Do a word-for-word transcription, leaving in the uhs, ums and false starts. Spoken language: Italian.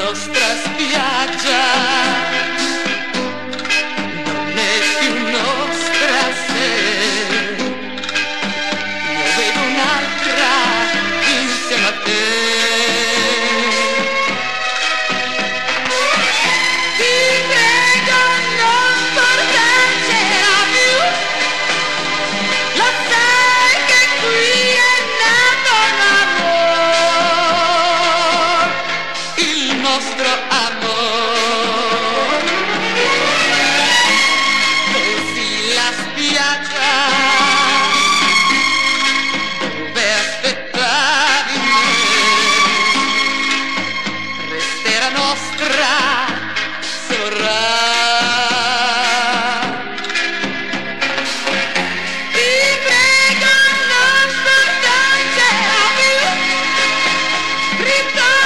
nostra spiaggia non è più nostra se io vedo un'altra insieme a te. Ti prego non portarcela più, lo sai che qui è nato l'amore, il nostro amor. Così la spiaggia dove aspettavi me resterà nostra, sorrà. Ti prego non portarcela più, ritorna